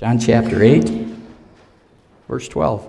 John chapter 8, verse 12.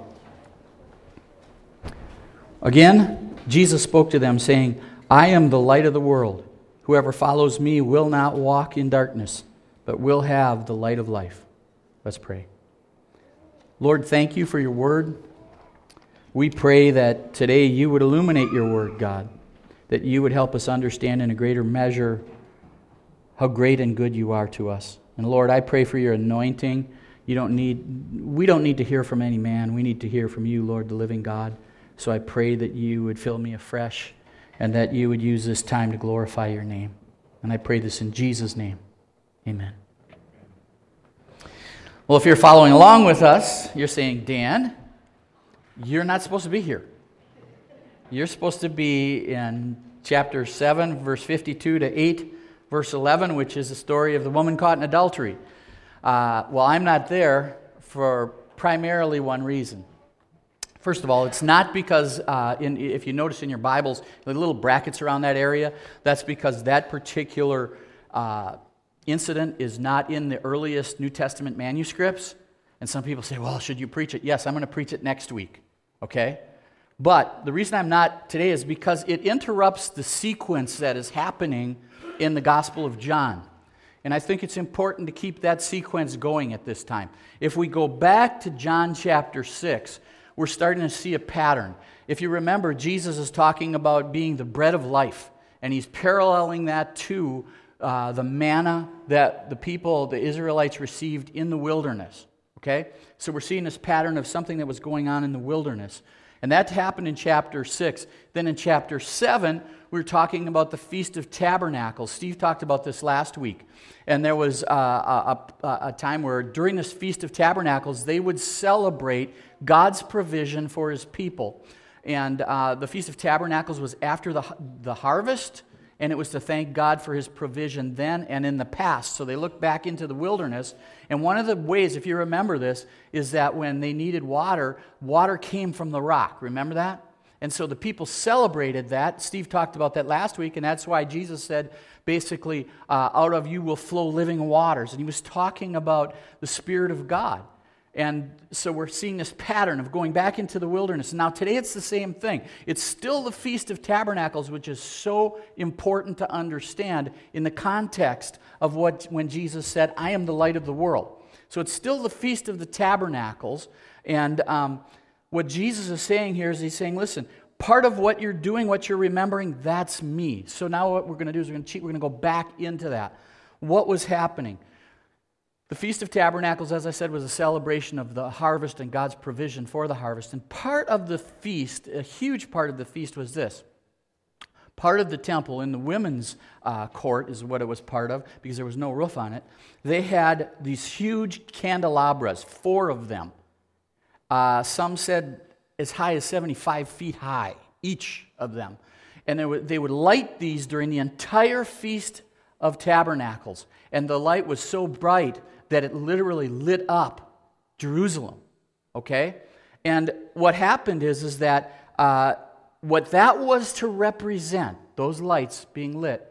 Again, Jesus spoke to them, saying, I am the light of the world. Whoever follows me will not walk in darkness, but will have the light of life. Let's pray. Lord, thank you for your word. We pray that today you would illuminate your word, God, that you would help us understand in a greater measure how great and good you are to us. And Lord, I pray for your anointing. We don't need to hear from any man. We need to hear from you, Lord, the living God. So I pray that you would fill me afresh and that you would use this time to glorify your name. And I pray this in Jesus' name. Amen. Well, if you're following along with us, you're saying, Dan, you're not supposed to be here. You're supposed to be in chapter 7, verse 52 to 8, verse 11, which is the story of the woman caught in adultery. Well, I'm not there for primarily one reason. First of all, it's not because, if you notice in your Bibles, the little brackets around that area, that's because that particular incident is not in the earliest New Testament manuscripts. And some people say, well, should you preach it? Yes, I'm going to preach it next week, okay? But the reason I'm not today is because it interrupts the sequence that is happening in the Gospel of John. And I think it's important to keep that sequence going at this time. If we go back to John chapter 6, we're starting to see a pattern. If you remember, Jesus is talking about being the bread of life, and he's paralleling that to the manna that the Israelites received in the wilderness. Okay? So we're seeing this pattern of something that was going on in the wilderness. And that happened in chapter 6. Then in chapter 7, we're talking about the Feast of Tabernacles. Steve talked about this last week. And there was a time where during this Feast of Tabernacles, they would celebrate God's provision for his people. And the Feast of Tabernacles was after the harvest, and it was to thank God for his provision then and in the past. So they looked back into the wilderness. And one of the ways, if you remember this, is that when they needed water, water came from the rock. Remember that? And so the people celebrated that. Steve talked about that last week, and that's why Jesus said, basically, out of you will flow living waters. And he was talking about the Spirit of God. And so we're seeing this pattern of going back into the wilderness. Now today it's the same thing. It's still the Feast of Tabernacles, which is so important to understand in the context of when Jesus said, I am the light of the world. So it's still the Feast of the Tabernacles. And what Jesus is saying here is he's saying, listen, part of what you're doing, what you're remembering, that's me. So now what we're going to do is we're going to go back into that. What was happening? The Feast of Tabernacles, as I said, was a celebration of the harvest and God's provision for the harvest. And part of the feast, a huge part of the feast was this. Part of the temple in the women's court is what it was part of, because there was no roof on it. They had these huge candelabras, 4 of them. Some said as high as 75 feet high, each of them. And they would light these during the entire Feast of Tabernacles. And the light was so bright that it literally lit up Jerusalem, okay? And what happened is that what that was to represent, those lights being lit,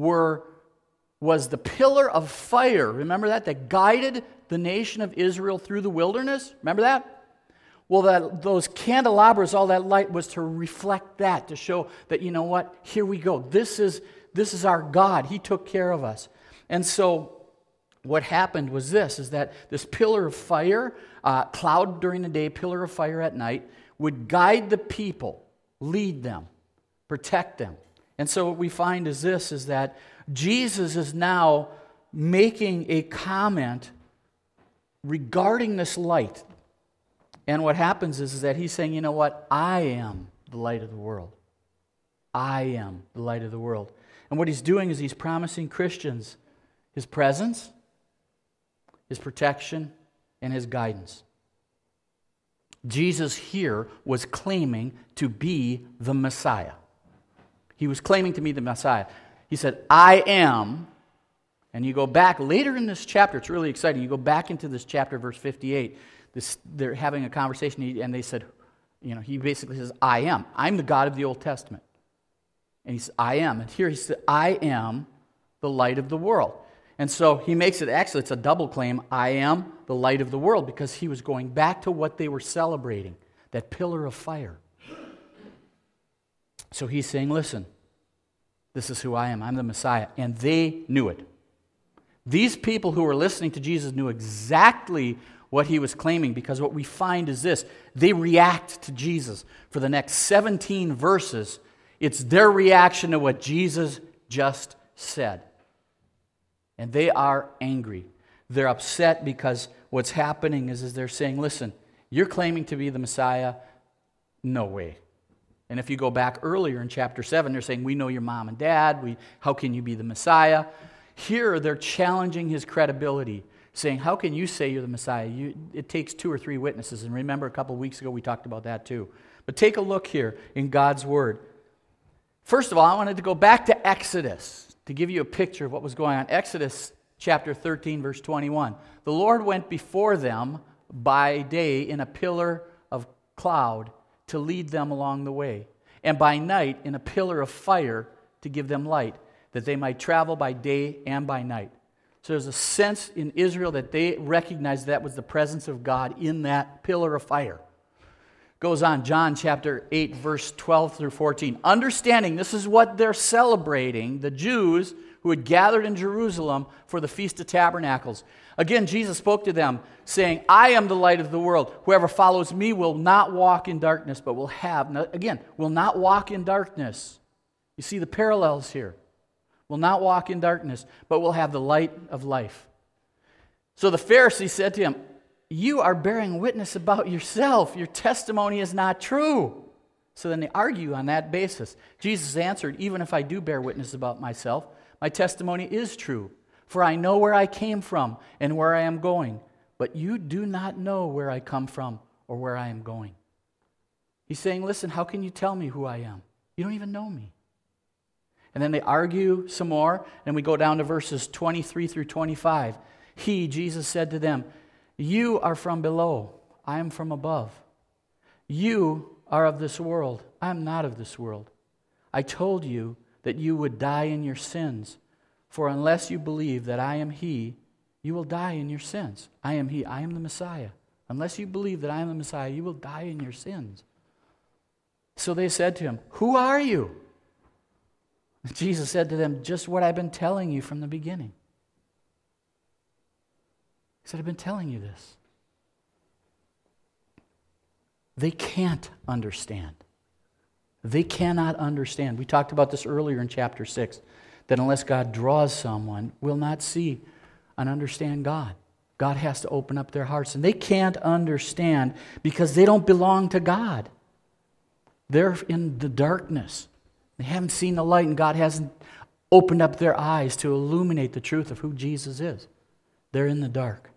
was the pillar of fire, remember that guided the nation of Israel through the wilderness? Remember that? Well, those candelabras, all that light was to reflect that, to show that, you know what, here we go. This is our God. He took care of us. And so what happened was is that this pillar of fire, cloud during the day, pillar of fire at night, would guide the people, lead them, protect them. And so what we find is that Jesus is now making a comment regarding this light. And what happens is that he's saying, you know what, I am the light of the world. I am the light of the world. And what he's doing is he's promising Christians his presence, his protection, and his guidance. Jesus here was claiming to be the Messiah. He was claiming to be the Messiah. He said, I am, and you go back later in this chapter, it's really exciting, you go back into this chapter, verse 58, they're having a conversation, and they said, he basically says, I am. I'm the God of the Old Testament. And he said, I am. And here he said, I am the light of the world. And so he makes it, actually, it's a double claim, I am the light of the world, because he was going back to what they were celebrating, that pillar of fire. So he's saying, listen, this is who I am. I'm the Messiah. And they knew it. These people who were listening to Jesus knew exactly what he was claiming, because what we find is this. They react to Jesus. For the next 17 verses, it's their reaction to what Jesus just said. And they are angry. They're upset because what's happening is they're saying, listen, you're claiming to be the Messiah? No way. And if you go back earlier in chapter 7, they're saying, we know your mom and dad. How can you be the Messiah? Here, they're challenging his credibility, saying, how can you say you're the Messiah? It takes 2 or 3 witnesses. And remember, a couple of weeks ago, we talked about that too. But take a look here in God's Word. First of all, I wanted to go back to Exodus to give you a picture of what was going on. Exodus chapter 13, verse 21. The Lord went before them by day in a pillar of cloud to lead them along the way, and by night in a pillar of fire to give them light, that they might travel by day and by night. So there's a sense in Israel that they recognized that was the presence of God in that pillar of fire. Goes on, John chapter 8, verse 12 through 14. Understanding this is what they're celebrating, the Jews who had gathered in Jerusalem for the Feast of Tabernacles. Again, Jesus spoke to them, saying, I am the light of the world. Whoever follows me will not walk in darkness, but will not walk in darkness. You see the parallels here. Will not walk in darkness, but will have the light of life. So the Pharisees said to him, you are bearing witness about yourself. Your testimony is not true. So then they argue on that basis. Jesus answered, even if I do bear witness about myself, my testimony is true. For I know where I came from and where I am going. But you do not know where I come from or where I am going. He's saying, listen, how can you tell me who I am? You don't even know me. And then they argue some more, and we go down to verses 23 through 25. He, Jesus, said to them, you are from below, I am from above. You are of this world, I am not of this world. I told you that you would die in your sins, for unless you believe that I am He, you will die in your sins. I am He, I am the Messiah. Unless you believe that I am the Messiah, you will die in your sins. So they said to him, who are you? Jesus said to them, just what I've been telling you from the beginning. He said, I've been telling you this. They can't understand. They cannot understand. We talked about this earlier in chapter 6, that unless God draws someone, will not see and understand God. God has to open up their hearts, and they can't understand because they don't belong to God. They're in the darkness. They haven't seen the light, and God hasn't opened up their eyes to illuminate the truth of who Jesus is. They're in the dark.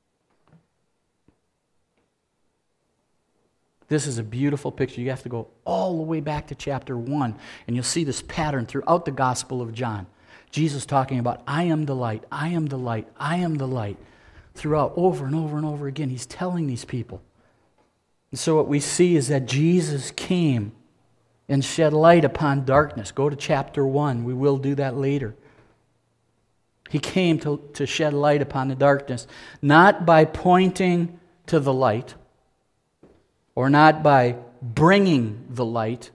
This is a beautiful picture. You have to go all the way back to chapter 1, and you'll see this pattern throughout the Gospel of John. Jesus talking about, I am the light, I am the light, I am the light. Throughout, over and over and over again, he's telling these people. And so what we see is that Jesus came and shed light upon darkness. Go to chapter 1. We will do that later. He came to shed light upon the darkness, not by pointing to the light, or not by bringing the light,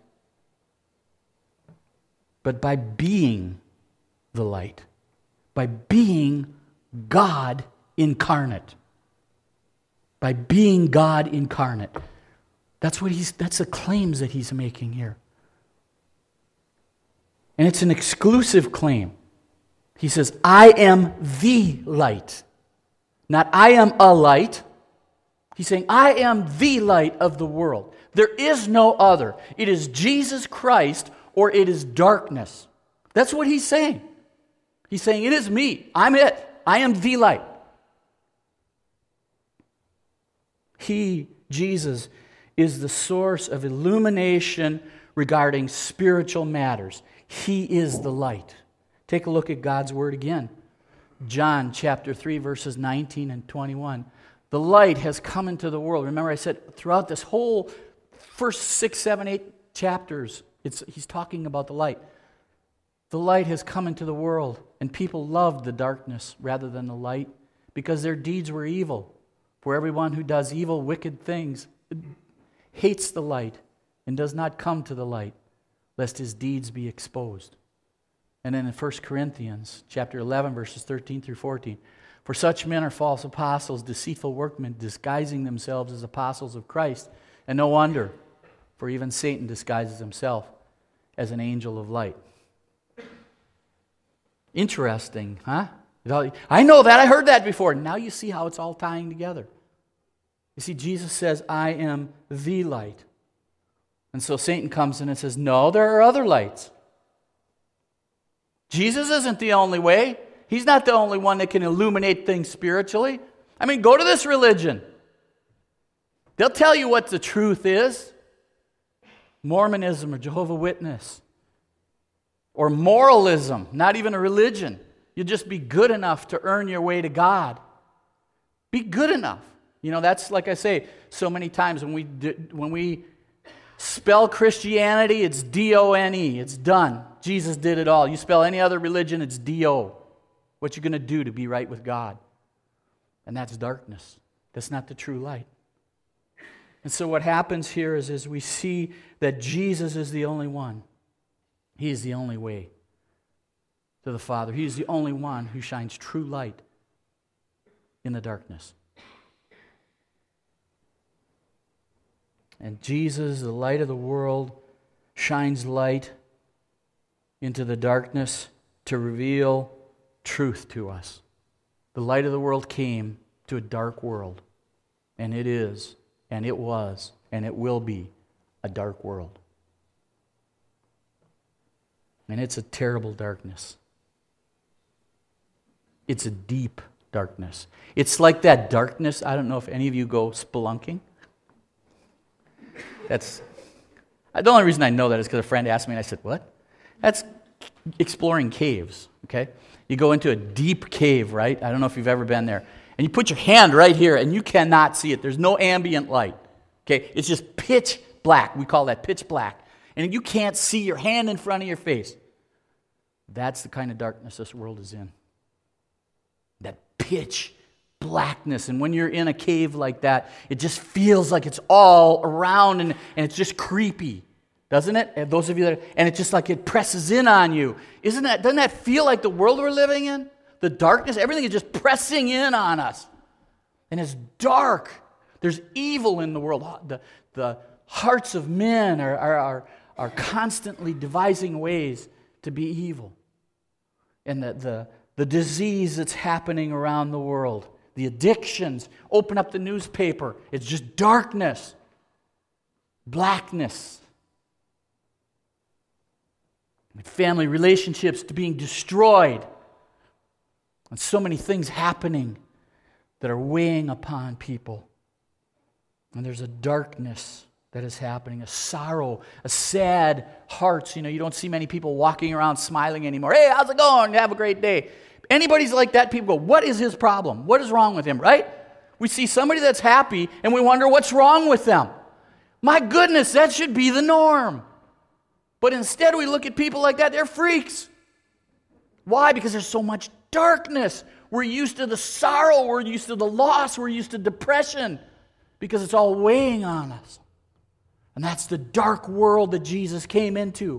but by being the light, by being God incarnate. By being God incarnate. That's the claims that he's making here. And it's an exclusive claim. He says, I am the light. Not I am a light. He's saying, I am the light of the world. There is no other. It is Jesus Christ or it is darkness. That's what he's saying. He's saying, it is me. I'm it. I am the light. He, Jesus, is the source of illumination regarding spiritual matters. He is the light. Take a look at God's Word again. John chapter 3, verses 19 and 21. The light has come into the world. Remember I said throughout this whole first 6, 7, 8 chapters, he's talking about the light. The light has come into the world, and people loved the darkness rather than the light because their deeds were evil. For everyone who does evil, wicked things hates the light and does not come to the light, lest his deeds be exposed. And then in 1 Corinthians chapter 11, verses 13 through 14, for such men are false apostles, deceitful workmen, disguising themselves as apostles of Christ. And no wonder, for even Satan disguises himself as an angel of light. Interesting, huh? I know that. I heard that before. Now you see how it's all tying together. You see, Jesus says, I am the light. And so Satan comes in and says, no, there are other lights. Jesus isn't the only way. He's not the only one that can illuminate things spiritually. I mean, go to this religion. They'll tell you what the truth is. Mormonism or Jehovah's Witness. Or moralism, not even a religion. You'll just be good enough to earn your way to God. Be good enough. You know, that's like I say so many times when we spell Christianity, it's D-O-N-E. It's done. Jesus did it all. You spell any other religion, it's D-O. What you're going to do to be right with God. And that's darkness. That's not the true light. And so what happens here is we see that Jesus is the only one. He is the only way to the Father. He is the only one who shines true light in the darkness. And Jesus, the light of the world, shines light into the darkness to reveal truth to us. The light of the world came to a dark world, and it is, and it was, and it will be a dark world. And it's a terrible darkness. It's a deep darkness. It's like that darkness. I don't know if any of you go spelunking. The only reason I know that is because a friend asked me, and I said, what? That's exploring caves, okay? You go into a deep cave, right? I don't know if you've ever been there. And you put your hand right here, and you cannot see it. There's no ambient light, okay? It's just pitch black. We call that pitch black. And you can't see your hand in front of your face. That's the kind of darkness this world is in. That pitch blackness. And when you're in a cave like that, it just feels like it's all around and it's just creepy. Doesn't it? And those of you and it's just like it presses in on you. Doesn't that feel like the world we're living in? The darkness, everything is just pressing in on us. And it's dark. There's evil in the world. The hearts of men are constantly devising ways to be evil. And the disease that's happening around the world, the addictions, open up the newspaper, it's just darkness, blackness. Family relationships being destroyed. And so many things happening that are weighing upon people. And there's a darkness that is happening, a sorrow, a sad hearts. You know, you don't see many people walking around smiling anymore. Hey, how's it going? Have a great day. Anybody's like that, people go, what is his problem? What is wrong with him, right? We see somebody that's happy and we wonder what's wrong with them. My goodness, that should be the norm. But instead we look at people like that, they're freaks. Why? Because there's so much darkness. We're used to the sorrow, we're used to the loss, we're used to depression because it's all weighing on us. And that's the dark world that Jesus came into.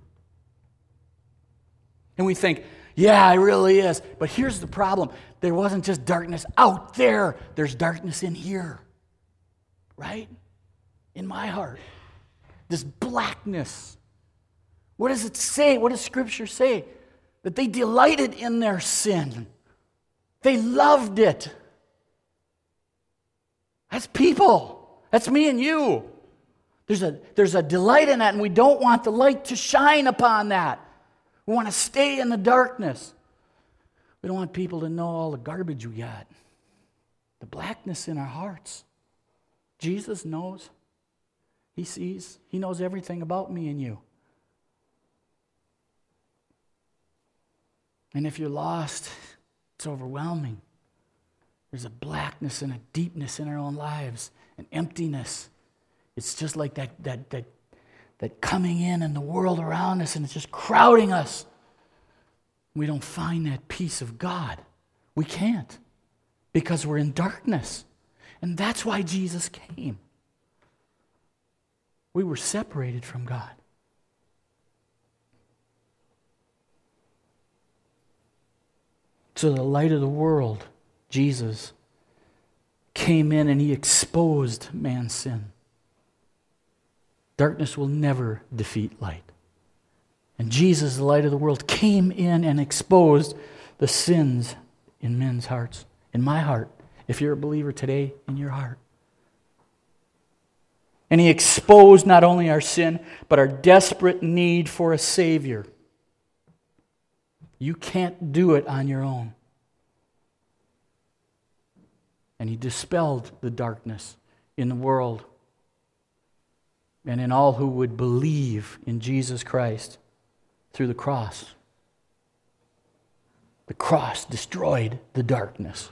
And we think, yeah, it really is. But here's the problem. There wasn't just darkness out there. There's darkness in here. Right? In my heart. This blackness. What does it say? What does Scripture say? That they delighted in their sin. They loved it. That's people. That's me and you. There's a delight in that, and we don't want the light to shine upon that. We want to stay in the darkness. We don't want people to know all the garbage we got. The blackness in our hearts. Jesus knows. He sees. He knows everything about me and you. And if you're lost, it's overwhelming. There's a blackness and a deepness in our own lives, an emptiness. It's just like that coming in and the world around us, and it's just crowding us. We don't find that peace of God. We can't, because we're in darkness. And that's why Jesus came. We were separated from God. So the light of the world, Jesus, came in and he exposed man's sin. Darkness will never defeat light. And Jesus, the light of the world, came in and exposed the sins in men's hearts, in my heart, if you're a believer today, in your heart. And he exposed not only our sin, but our desperate need for a Savior. You can't do it on your own. And he dispelled the darkness in the world and in all who would believe in Jesus Christ through the cross. The cross destroyed the darkness.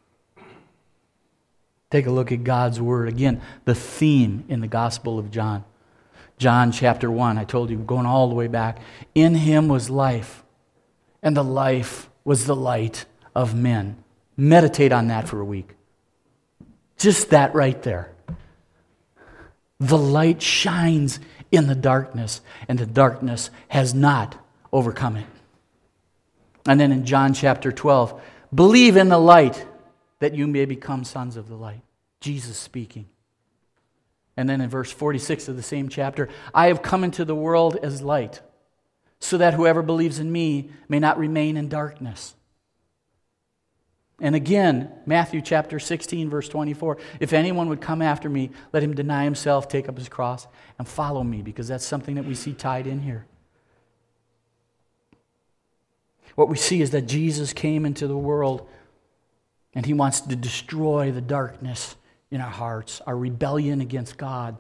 Take a look at God's Word. Again, the theme in the Gospel of John. John chapter 1, I told you, going all the way back. In him was life, and the life was the light of men. Meditate on that for a week. Just that right there. The light shines in the darkness, and the darkness has not overcome it. And then in John chapter 12, believe in the light that you may become sons of the light. Jesus speaking. And then in verse 46 of the same chapter, I have come into the world as light, so that whoever believes in me may not remain in darkness. And again, Matthew chapter 16, verse 24, if anyone would come after me, let him deny himself, take up his cross, and follow me, because that's something that we see tied in here. What we see is that Jesus came into the world, and he wants to destroy the darkness in our hearts, our rebellion against God,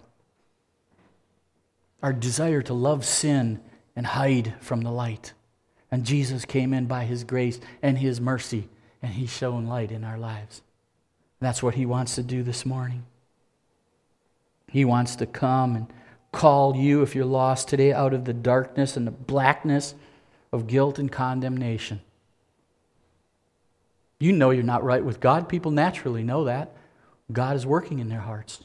our desire to love sin and hide from the light. And Jesus came in by his grace and his mercy, and he's shown light in our lives. That's what he wants to do this morning. He wants to come and call you, if you're lost today, out of the darkness and the blackness of guilt and condemnation. You know you're not right with God. People naturally know that. God is working in their hearts.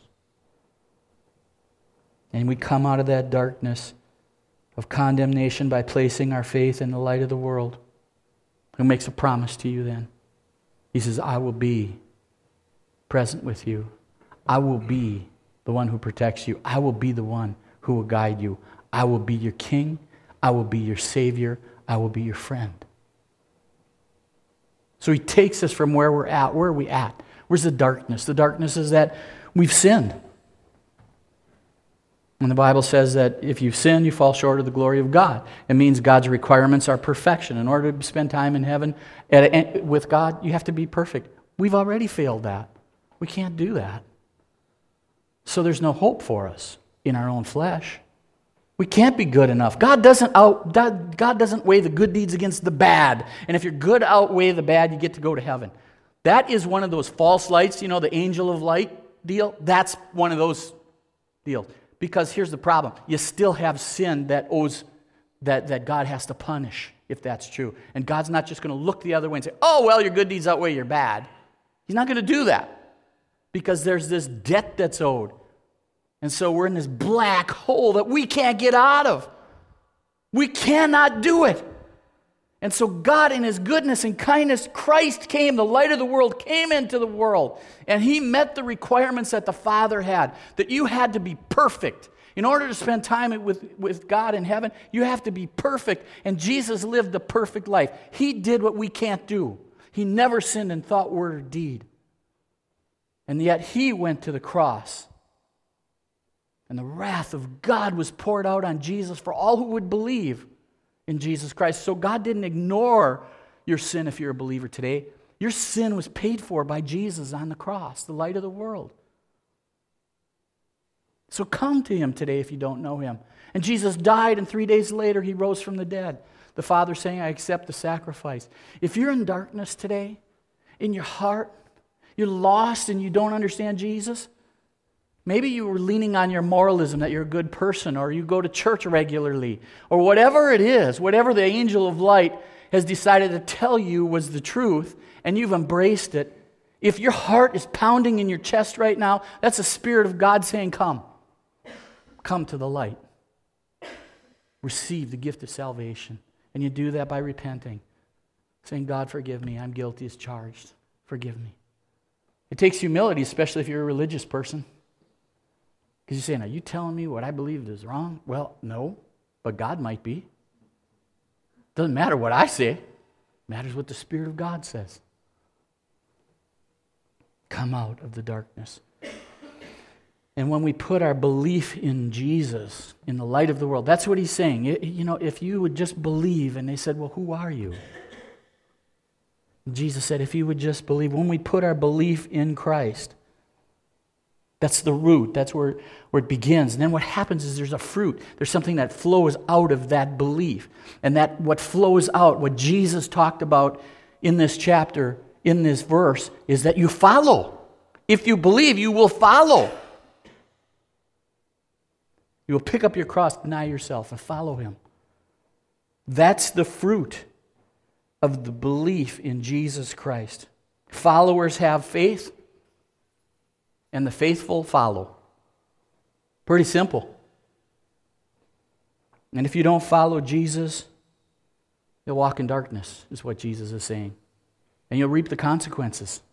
And we come out of that darkness of condemnation by placing our faith in the light of the world. Who makes a promise to you then? He says, I will be present with you. I will be the one who protects you. I will be the one who will guide you. I will be your king. I will be your savior. I will be your friend. So he takes us from where we're at. Where are we at? Where's the darkness? The darkness is that we've sinned. And the Bible says that if you've sinned, you fall short of the glory of God. It means God's requirements are perfection. In order to spend time in heaven with God, you have to be perfect. We've already failed that. We can't do that. So there's no hope for us in our own flesh. We can't be good enough. God doesn't weigh the good deeds against the bad. And if your good outweigh the bad, you get to go to heaven. That is one of those false lights, the angel of light deal. That's one of those deals. Because here's the problem. You still have sin that God has to punish, if that's true. And God's not just going to look the other way and say, oh, well, your good deeds outweigh your bad. He's not going to do that. Because there's this debt that's owed. And so we're in this black hole that we can't get out of. We cannot do it. And so God, in his goodness and kindness, Christ came, the light of the world, came into the world. And he met the requirements that the Father had, that you had to be perfect. In order to spend time with God in heaven, you have to be perfect. And Jesus lived the perfect life. He did what we can't do. He never sinned in thought, word, or deed. And yet he went to the cross. And the wrath of God was poured out on Jesus for all who would believe in Jesus Christ. So God didn't ignore your sin if you're a believer today. Your sin was paid for by Jesus on the cross, the light of the world. So come to him today if you don't know him. And Jesus died, and 3 days later he rose from the dead. The Father saying, I accept the sacrifice. If you're in darkness today, in your heart, you're lost and you don't understand Jesus, maybe you were leaning on your moralism, that you're a good person, or you go to church regularly, or whatever it is, whatever the angel of light has decided to tell you was the truth, and you've embraced it, if your heart is pounding in your chest right now, that's the Spirit of God saying, come. Come to the light. Receive the gift of salvation. And you do that by repenting. Saying, God, forgive me. I'm guilty as charged. Forgive me. It takes humility, especially if you're a religious person. Because you're saying, are you telling me what I believe is wrong? Well, no, but God might be. Doesn't matter what I say. It matters what the Spirit of God says. Come out of the darkness. And when we put our belief in Jesus, in the light of the world, that's what he's saying. You know, if you would just believe, and they said, well, who are you? And Jesus said, if you would just believe, when we put our belief in Christ, that's the root. That's where it begins. And then what happens is there's a fruit. There's something that flows out of that belief. And that what flows out, what Jesus talked about in this chapter, in this verse, is that you follow. If you believe, you will follow. You will pick up your cross, deny yourself, and follow him. That's the fruit of the belief in Jesus Christ. Followers have faith, and the faithful follow. Pretty simple. And if you don't follow Jesus, you'll walk in darkness, is what Jesus is saying. And you'll reap the consequences.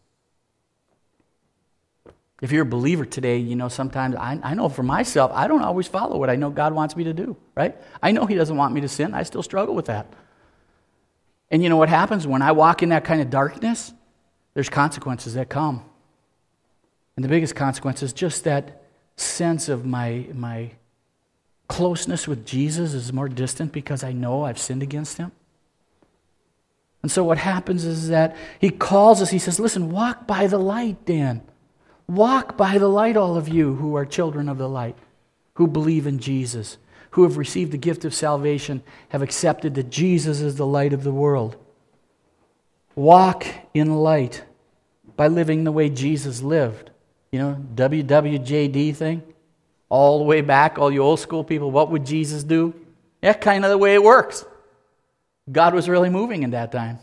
If you're a believer today, you know, sometimes, I know for myself, I don't always follow what I know God wants me to do, right? I know he doesn't want me to sin. I still struggle with that. And you know what happens? When I walk in that kind of darkness, there's consequences that come. And the biggest consequence is just that sense of my closeness with Jesus is more distant because I know I've sinned against him. And so what happens is that he calls us, he says, listen, walk by the light, Dan. Walk by the light, all of you who are children of the light, who believe in Jesus, who have received the gift of salvation, have accepted that Jesus is the light of the world. Walk in light by living the way Jesus lived. You know, WWJD thing, all the way back, all you old school people, what would Jesus do? Yeah, kind of the way it works. God was really moving in that time.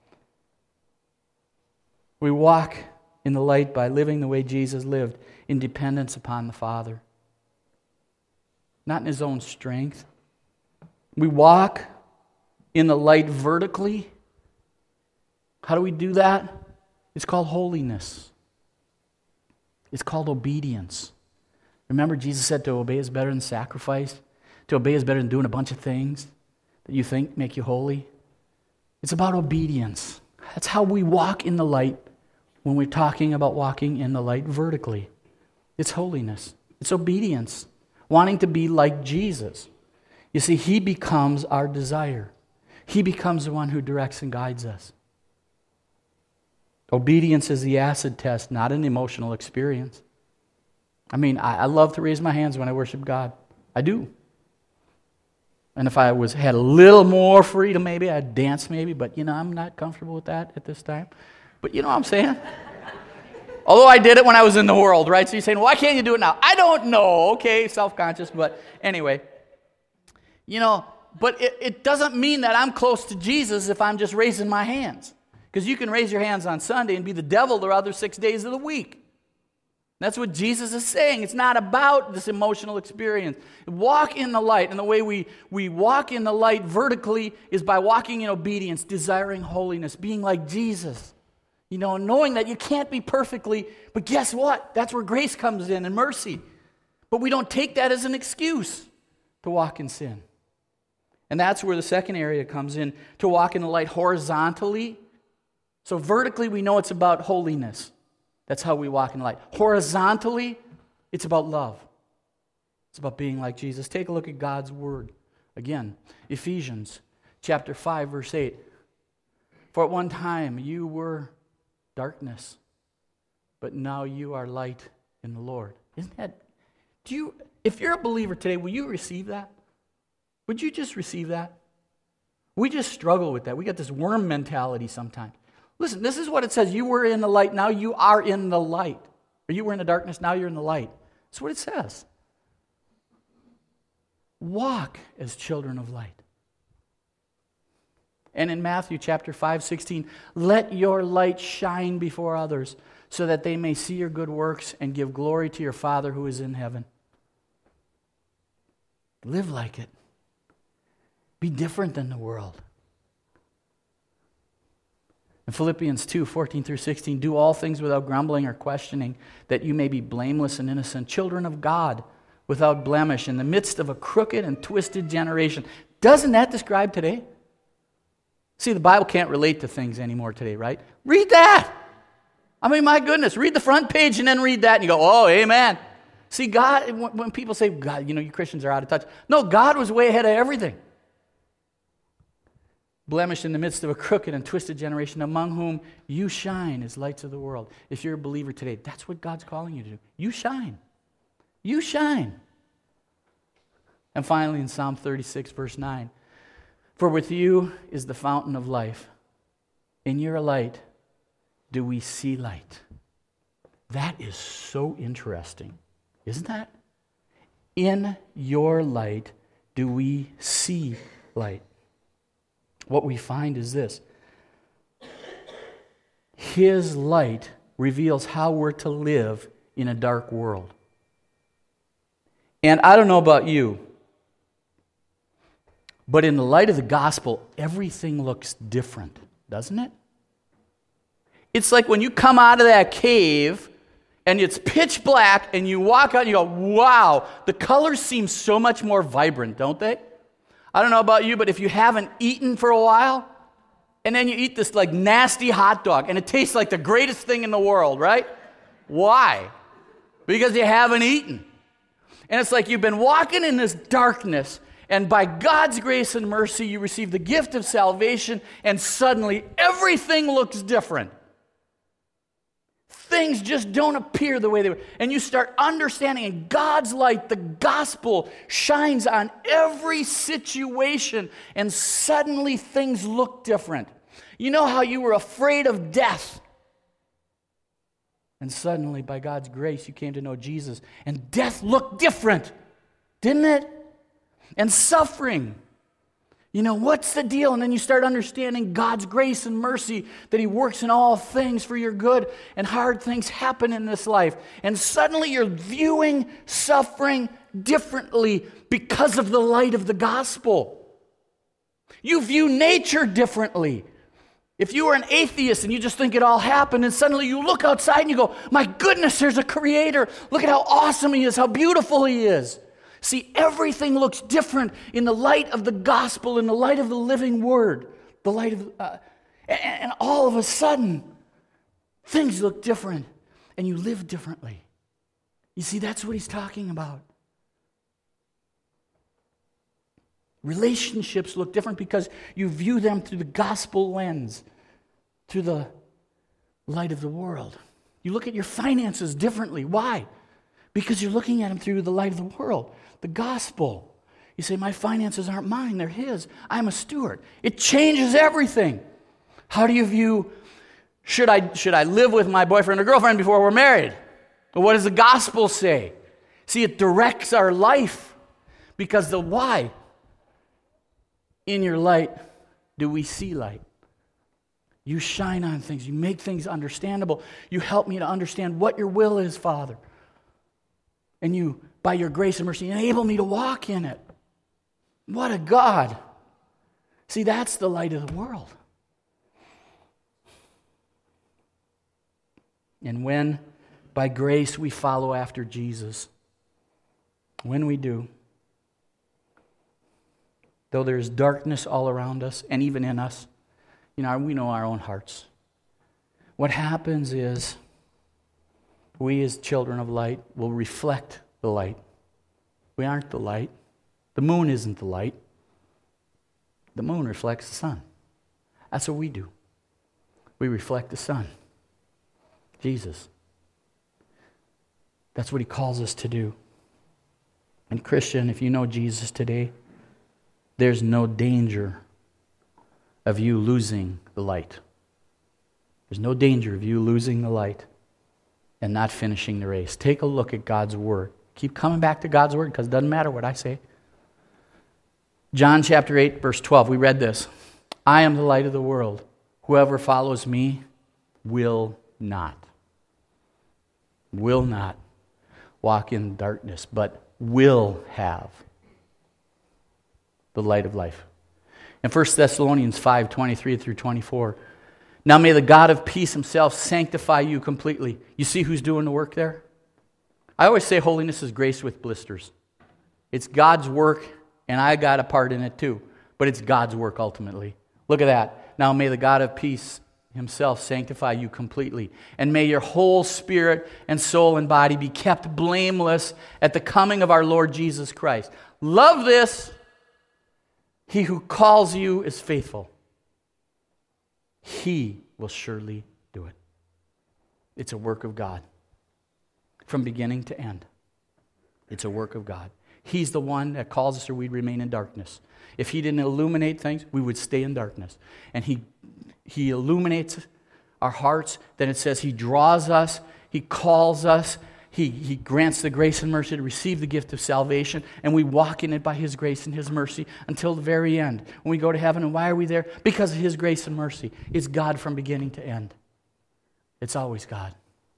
We walk in the light by living the way Jesus lived, in dependence upon the Father. Not in his own strength. We walk in the light vertically. How do we do that? It's called holiness. It's called obedience. Remember, Jesus said to obey is better than sacrifice. To obey is better than doing a bunch of things that you think make you holy. It's about obedience. That's how we walk in the light when we're talking about walking in the light vertically. It's holiness. It's obedience. Wanting to be like Jesus. You see, he becomes our desire. He becomes the one who directs and guides us. Obedience is the acid test, not an emotional experience. I mean, I love to raise my hands when I worship God. I do. And if I had a little more freedom, maybe I'd dance maybe, but you know, I'm not comfortable with that at this time. But you know what I'm saying? Although I did it when I was in the world, right? So you're saying, why can't you do it now? I don't know. Okay, self-conscious, but anyway. You know, but it doesn't mean that I'm close to Jesus if I'm just raising my hands. Because you can raise your hands on Sunday and be the devil the other 6 days of the week. That's what Jesus is saying. It's not about this emotional experience. Walk in the light. And the way we walk in the light vertically is by walking in obedience, desiring holiness, being like Jesus. You know, knowing that you can't be perfectly, but guess what? That's where grace comes in and mercy. But we don't take that as an excuse to walk in sin. And that's where the second area comes in, to walk in the light horizontally. So vertically, we know it's about holiness. That's how we walk in the light. Horizontally, it's about love. It's about being like Jesus. Take a look at God's word. Again, Ephesians chapter 5, verse 8. For at one time you were darkness, but now you are light in the Lord. Isn't that, if you're a believer today, will you receive that? Would you just receive that? We just struggle with that. We got this worm mentality sometimes. Listen, this is what it says. You were in the light, now you are in the light. Or you were in the darkness, now you're in the light. That's what it says. Walk as children of light. And in Matthew chapter 5:16, let your light shine before others so that they may see your good works and give glory to your Father who is in heaven. Live like it. Be different than the world. In Philippians 2:14-16, do all things without grumbling or questioning, that you may be blameless and innocent, children of God, without blemish, in the midst of a crooked and twisted generation. Doesn't that describe today? See, the Bible can't relate to things anymore today, right? Read that. I mean, my goodness, read the front page and then read that and you go, oh, amen. See, God, when people say, God, you Christians are out of touch. No, God was way ahead of everything. Blemished in the midst of a crooked and twisted generation, among whom you shine as lights of the world. If you're a believer today, that's what God's calling you to do. You shine. You shine. And finally, in Psalm 36, verse 9, for with you is the fountain of life. In your light do we see light. That is so interesting, isn't that? In your light do we see light. What we find is this. His light reveals how we're to live in a dark world. And I don't know about you, but in the light of the gospel, everything looks different, doesn't it? It's like when you come out of that cave and it's pitch black and you walk out and you go, wow, the colors seem so much more vibrant, don't they? I don't know about you, but if you haven't eaten for a while, and then you eat this like nasty hot dog, and it tastes like the greatest thing in the world, right? Why? Because you haven't eaten. And it's like you've been walking in this darkness, and by God's grace and mercy, you receive the gift of salvation, and suddenly everything looks different. Things just don't appear the way they were. And you start understanding, in God's light, the gospel shines on every situation, and suddenly things look different. You know how you were afraid of death, and suddenly, by God's grace, you came to know Jesus, and death looked different, didn't it? And suffering. What's the deal? And then you start understanding God's grace and mercy, that He works in all things for your good, and hard things happen in this life. And suddenly you're viewing suffering differently because of the light of the gospel. You view nature differently. If you were an atheist and you just think it all happened, and suddenly you look outside and you go, my goodness, there's a creator. Look at how awesome He is, how beautiful He is. See, everything looks different in the light of the gospel, in the light of the living word, the light of, and all of a sudden, things look different, and you live differently. You see, that's what He's talking about. Relationships look different because you view them through the gospel lens, through the light of the world. You look at your finances differently. Why? Because you're looking at them through the light of the world, the gospel. You say, my finances aren't mine, they're His. I'm a steward. It changes everything. How do you view, should I live with my boyfriend or girlfriend before we're married? But what does the gospel say? See, it directs our life. Because the why? In your light do we see light. You shine on things. You make things understandable. You help me to understand what your will is, Father. And you, by your grace and mercy, enable me to walk in it. What a God. See, that's the light of the world. And when, by grace, we follow after Jesus, when we do, though there's darkness all around us and even in us, we know our own hearts. What happens is we as children of light will reflect the light. We aren't the light. The moon isn't the light. The moon reflects the sun. That's what we do. We reflect the sun. Jesus. That's what He calls us to do. And Christian, if you know Jesus today, there's no danger of you losing the light. There's no danger of you losing the light and not finishing the race. Take a look at God's Word. Keep coming back to God's Word because it doesn't matter what I say. John chapter 8, verse 12, we read this. I am the light of the world. Whoever follows me will not walk in darkness, but will have the light of life. In 1 Thessalonians 5:23 through 24, now may the God of peace himself sanctify you completely. You see who's doing the work there? I always say holiness is grace with blisters. It's God's work, and I got a part in it too, but it's God's work ultimately. Look at that. Now may the God of peace himself sanctify you completely, and may your whole spirit and soul and body be kept blameless at the coming of our Lord Jesus Christ. Love this. He who calls you is faithful. He will surely do it. It's a work of God. From beginning to end. It's a work of God. He's the one that calls us or we'd remain in darkness. If he didn't illuminate things, we would stay in darkness. And he illuminates our hearts. Then it says he draws us, he calls us, he grants the grace and mercy to receive the gift of salvation, and we walk in it by his grace and his mercy until the very end. When we go to heaven, and why are we there? Because of his grace and mercy. It's God from beginning to end. It's always God.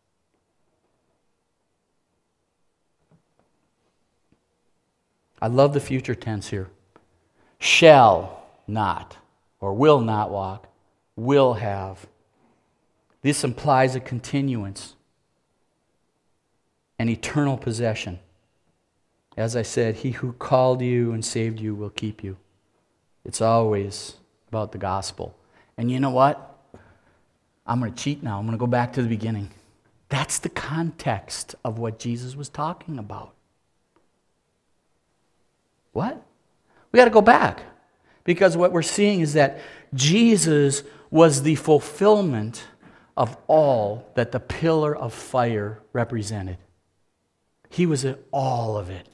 I love the future tense here. Shall not, or will not walk, will have. This implies a continuance, an eternal possession. As I said, he who called you and saved you will keep you. It's always about the gospel. And you know what? I'm going to cheat now. I'm going to go back to the beginning. That's the context of what Jesus was talking about. What? We got to go back. Because what we're seeing is that Jesus was the fulfillment of all that the pillar of fire represented. He was all of it.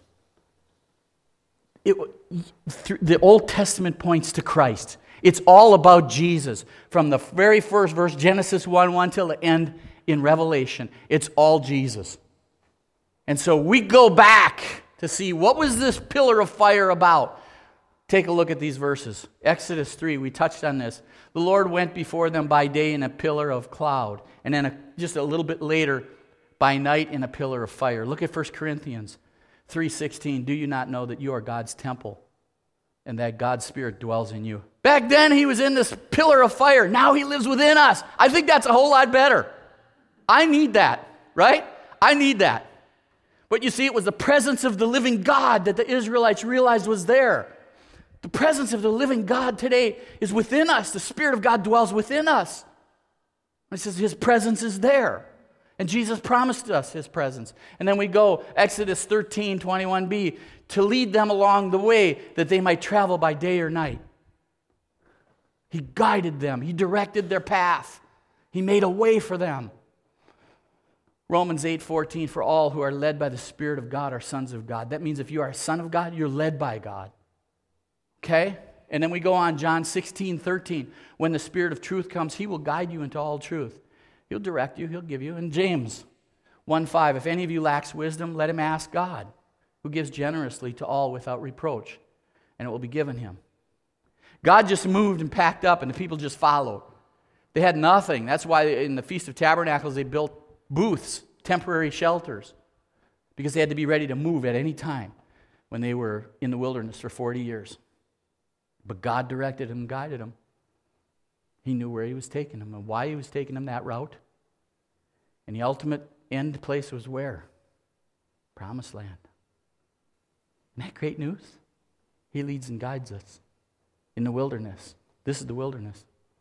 The Old Testament points to Christ. It's all about Jesus. From the very first verse, Genesis 1:1 till the end in Revelation, it's all Jesus. And so we go back to see what was this pillar of fire about. Take a look at these verses. Exodus 3, we touched on this. The Lord went before them by day in a pillar of cloud, and then just a little bit later, by night in a pillar of fire. Look at 1 Corinthians 3:16. Do you not know that you are God's temple, and that God's Spirit dwells in you? Back then, he was in this pillar of fire. Now he lives within us. I think that's a whole lot better. I need that, right? I need that. But you see, it was the presence of the living God that the Israelites realized was there. The presence of the living God today is within us. The Spirit of God dwells within us. It says his presence is there. And Jesus promised us his presence. And then we go, Exodus 13:21b, to lead them along the way that they might travel by day or night. He guided them. He directed their path. He made a way for them. Romans 8:14, for all who are led by the Spirit of God are sons of God. That means if you are a son of God, you're led by God. Okay? And then we go on, John 16:13. When the Spirit of truth comes, he will guide you into all truth. He'll direct you, he'll give you. And James 1:5, if any of you lacks wisdom, let him ask God, who gives generously to all without reproach, and it will be given him. God just moved and packed up, and the people just followed. They had nothing. That's why in the Feast of Tabernacles they built booths, temporary shelters, because they had to be ready to move at any time when they were in the wilderness for 40 years. But God directed them, guided them. He knew where he was taking them and why he was taking them that route. And the ultimate end place was where? Promised land. Isn't that great news? He leads and guides us in the wilderness. This is the wilderness.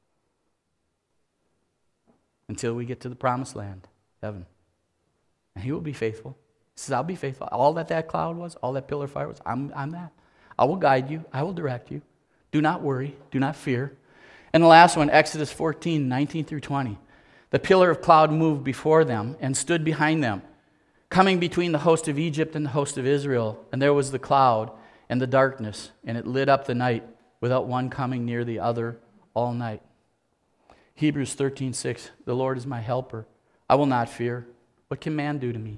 Until we get to the promised land, heaven. And he will be faithful. He says, I'll be faithful. All that cloud was, all that pillar of fire was, I'm that. I will guide you. I will direct you. Do not worry. Do not fear. And the last one, Exodus 14:19 through 20. The pillar of cloud moved before them and stood behind them, coming between the host of Egypt and the host of Israel. And there was the cloud and the darkness, and it lit up the night without one coming near the other all night. Hebrews 13:6, the Lord is my helper. I will not fear. What can man do to me?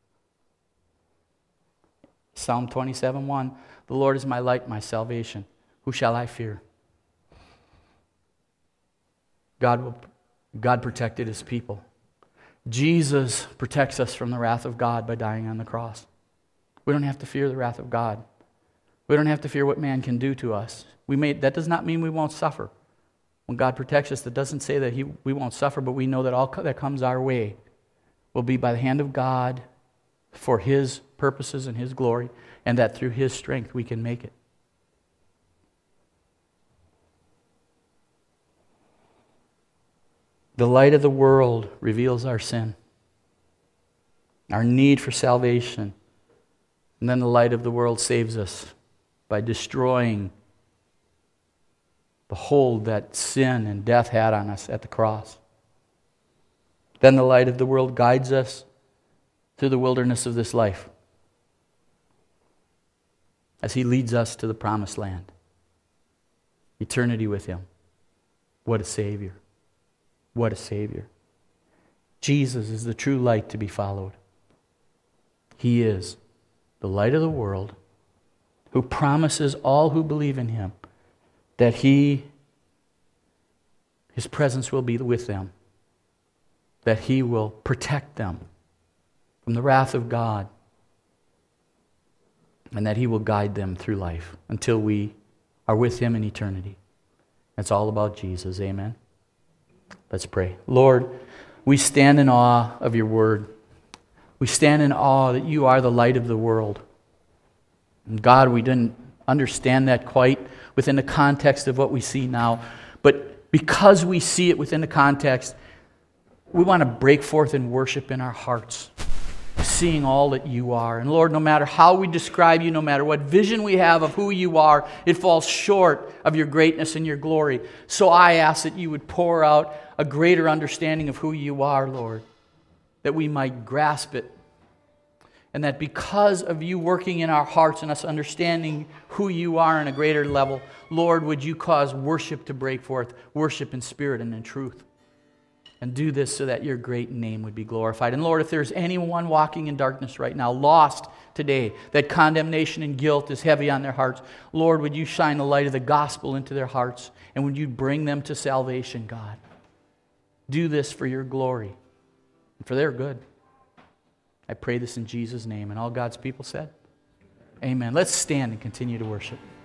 Psalm 27:1, the Lord is my light, my salvation. Who shall I fear? God protected His people. Jesus protects us from the wrath of God by dying on the cross. We don't have to fear the wrath of God. We don't have to fear what man can do to us. That does not mean we won't suffer. When God protects us, that doesn't say that we won't suffer, but we know that all that comes our way will be by the hand of God for His purposes and His glory, and that through His strength we can make it. The light of the world reveals our sin, our need for salvation, and then the light of the world saves us by destroying the hold that sin and death had on us at the cross. Then the light of the world guides us through the wilderness of this life as He leads us to the promised land, eternity with Him. What a Savior. What a Savior. Jesus is the true light to be followed. He is the light of the world who promises all who believe in Him that His presence will be with them, that He will protect them from the wrath of God, and that He will guide them through life until we are with Him in eternity. It's all about Jesus. Amen. Let's pray. Lord, we stand in awe of Your Word. We stand in awe that You are the light of the world. And God, we didn't understand that quite within the context of what we see now. But because we see it within the context, we want to break forth in worship in our hearts, seeing all that You are. And Lord, no matter how we describe You, no matter what vision we have of who You are, it falls short of Your greatness and Your glory. So I ask that You would pour out a greater understanding of who You are, Lord, that we might grasp it. And that because of You working in our hearts and us understanding who You are on a greater level, Lord, would You cause worship to break forth, worship in spirit and in truth. And do this so that Your great name would be glorified. And Lord, if there's anyone walking in darkness right now, lost today, that condemnation and guilt is heavy on their hearts, Lord, would You shine the light of the gospel into their hearts, and would You bring them to salvation, God. Do this for Your glory and for their good. I pray this in Jesus' name. And all God's people said, amen. Let's stand and continue to worship.